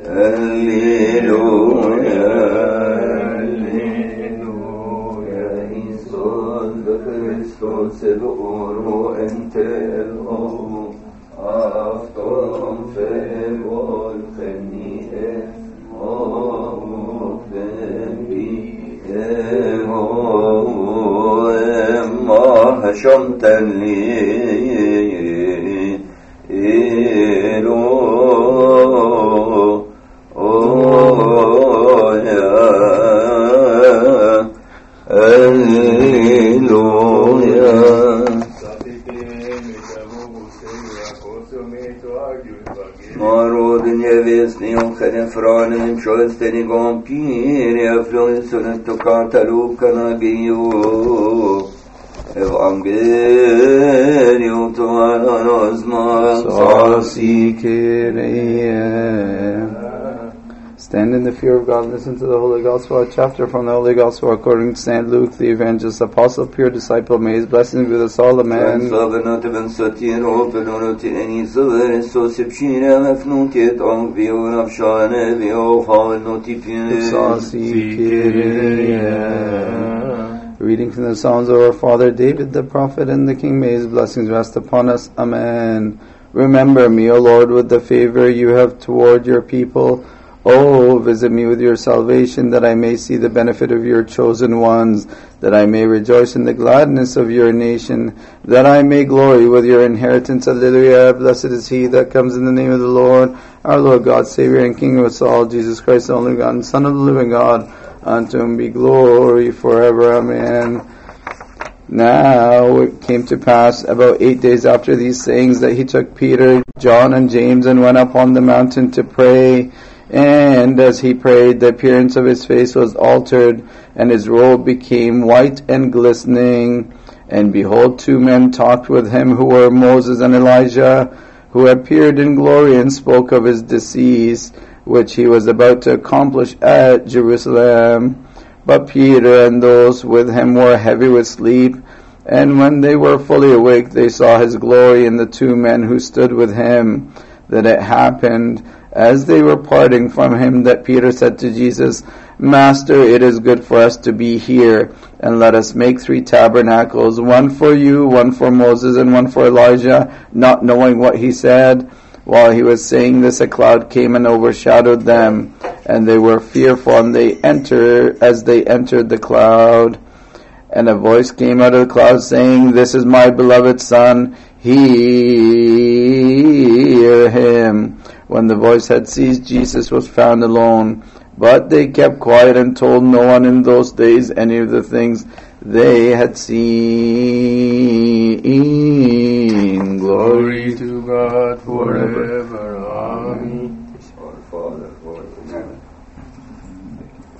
Alleluia, Alleluia, Iisus Hristos oro entelho, afton febol chenie, شمتني إلو يا هللويا Народ небесный, он хрен чёстный гомпире, афлёнсуны токата лука на гию. Evangelium tuanos Stand in the fear of God, listen to the Holy Gospel, a chapter from the Holy Gospel according to St. Luke, the evangelist, apostle, pure disciple, may his blessings be with us all, amen. Reading from the Psalms of our father David the prophet and the king, may his blessings rest upon us, amen. Remember me, O Lord, with the favor you have toward your people. Oh, visit me with your salvation, that I may see the benefit of your chosen ones, that I may rejoice in the gladness of your nation, that I may glory with your inheritance. Alleluia. Blessed is he that comes in the name of the Lord, our Lord God, Savior and King of us all, Jesus Christ, the only God and Son of the living God. Unto him be glory forever. Amen. Now it came to pass about 8 days after these sayings that he took Peter, John, and James and went up on the mountain to pray. And as he prayed, the appearance of his face was altered, and his robe became white and glistening. And behold, 2 men talked with him, who were Moses and Elijah, who appeared in glory and spoke of his decease, which he was about to accomplish at Jerusalem. But Peter and those with him were heavy with sleep, and when they were fully awake, they saw his glory and the 2 men who stood with him. That it happened, as they were parting from him, that Peter said to Jesus, Master, it is good for us to be here, and let us make 3 tabernacles, one for you, one for Moses, and one for Elijah, not knowing what he said. While he was saying this, a cloud came and overshadowed them, and they were fearful, and as they entered the cloud. And a voice came out of the cloud saying, This is my beloved Son, hear him. When the voice had ceased, Jesus was found alone. But they kept quiet and told no one in those days any of the things they had seen. Glory to God forever. Amen. Our Father, who art in heaven,